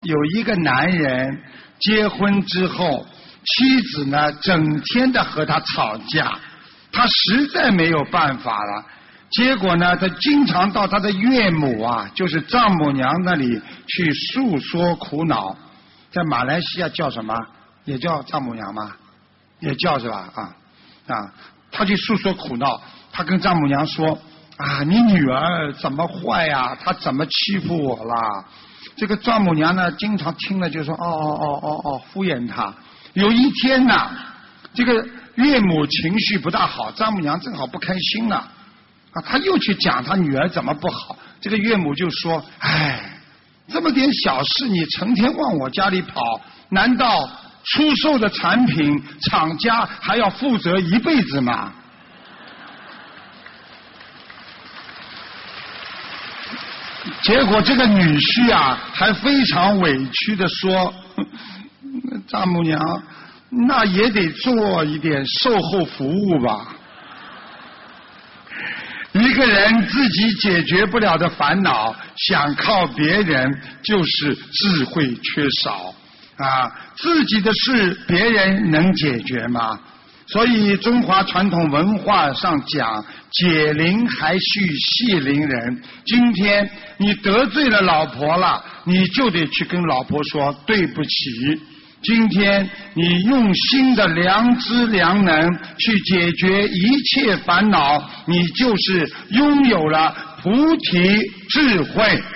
有一个男人结婚之后，妻子呢整天的和他吵架，他实在没有办法了。结果呢，他经常到他的岳母啊，就是丈母娘那里去诉说苦恼。在马来西亚叫什么？也叫丈母娘吗？也叫是吧？他去诉说苦恼，他跟丈母娘说啊，你女儿怎么坏呀？她怎么欺负我啦？这个丈母娘呢，经常听了就说敷衍他。有一天呢，这个岳母情绪不大好，丈母娘正好不开心了他又去讲他女儿怎么不好。这个岳母就说：哎，这么点小事你成天往我家里跑，难道出售的产品厂家还要负责一辈子吗？结果这个女婿啊，还非常委屈地说：丈母娘，那也得做一点售后服务吧。一个人自己解决不了的烦恼，想靠别人就是智慧缺少自己的事别人能解决吗？所以中华传统文化上讲，解铃还须系铃人。今天你得罪了老婆了，你就得去跟老婆说对不起。今天你用心的良知良能去解决一切烦恼，你就是拥有了菩提智慧。